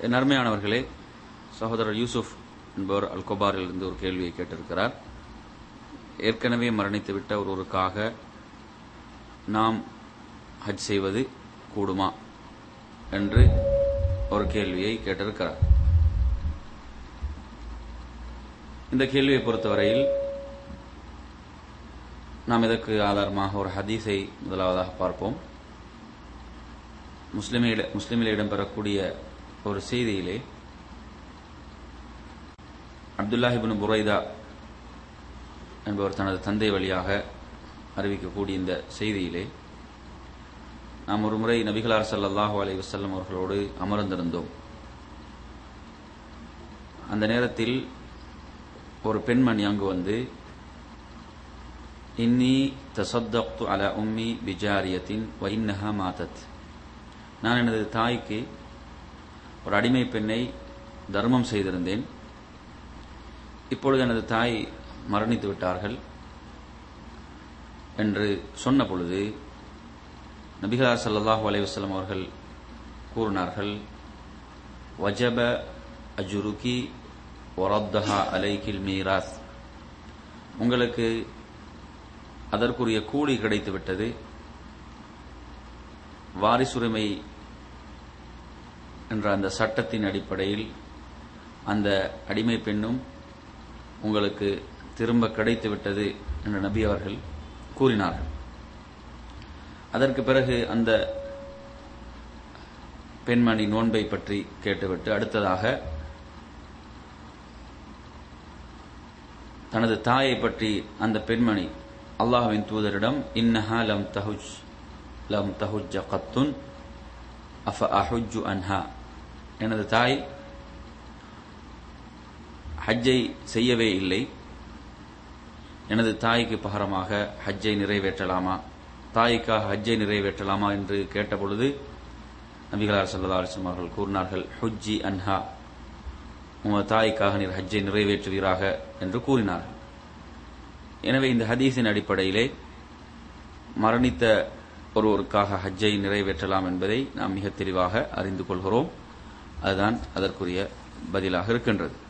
என் அருமையானவர்களே, சகோதரர் யூசுப் என்பவர் அல்கோபாரில் இருந்து ஒரு கேள்வியை கேட்டிருக்கிறார். ஏற்கனவே மரணித்துவிட்ட ஒருவருக்காக நாம் ஹஜ் செய்வது கூடுமா என்று ஒரு கேள்வியை கேட்டிருக்கிறார். இந்த கேள்வியை பொறுத்தவரையில் நாம் இதற்கு ஆதாரமாக ஒரு ஹதீஸை முதலாவதாக பார்ப்போம். முஸ்லிமில் இடம்பெறக்கூடிய ஒரு செய்தியிலே அப்துல்லாஹ் இப்னு புரைதா என்பவர் தனது தந்தை வழியாக அறிவிக்கக்கூடிய இந்த செய்தியிலே, நாம் ஒரு முறை நபிகளார் ஸல்லல்லாஹு அலைஹி வஸல்லம் அவர்களோடு அமர்ந்திருந்தோம். அந்த நேரத்தில் ஒரு பெண்மணி அங்கு வந்து, இன்னி தஸத்தக்து அலா உம்மி பிஜாரியத்தின் வ இன்னஹா மாதத், நான் எனது தாய்க்கு ஒரு அடிமை பெண்ணை தர்மம் செய்திருந்தேன், இப்பொழுது எனது தாய் மரணித்து விட்டார்கள் என்று சொன்ன பொழுது நபிகளார் ஸல்லல்லாஹு அலைஹி வஸல்லம் அவர்கள் கூறினார்கள், வஜப அஜ்ருகி வரத்தஹா அலைகில் மீராஸ், உங்களுக்கு அதற்குரிய கூலி கிடைத்துவிட்டது, வாரிசுரிமை என்ற அந்த சட்டத்தின் அடிப்படையில் அந்த அடிமை பெண்ணும் உங்களுக்கு திரும்ப கிடைத்துவிட்டது என்று நபி அவர்கள் கூறினார்கள். அதற்கு பிறகு அந்த பெண்மணி நோன்பை பற்றி கேட்டுவிட்டு அடுத்ததாக தனது தாயை பற்றி அந்த பெண்மணி அல்லாஹ்வின் தூதரிடம், இன்னஹா லம் தஹுஜ்ஜ கத்துன் அஃப அஹுஜ்ஜு அன்ஹா, எனது தாய் ஹஜ்ஜை செய்யவே இல்லை, எனது தாய்க்கு பகரமாக ஹஜ்ஜை நிறைவேற்றலாமா, தாய்க்காக ஹஜ்ஜை நிறைவேற்றலாமா என்று கேட்டபொழுது நபிகளார் ஸல்லல்லாஹு அலைஹி வஸல்லம் அவர்கள் கூறினார்கள், ஹுஜ்ஜி அன்ஹா, உங்கள் தாய்க்காக நீர் ஹஜ்ஜை நிறைவேற்றுவீராக என்று கூறினார்கள். எனவே இந்த ஹதீஸின் அடிப்படையிலே மரணித்த ஒருவருக்காக ஹஜ்ஜை நிறைவேற்றலாம் என்பதை நாம் மிக தெளிவாக அறிந்து கொள்கிறோம். அதுதான் அதற்குரிய பதிலாக இருக்கின்றது.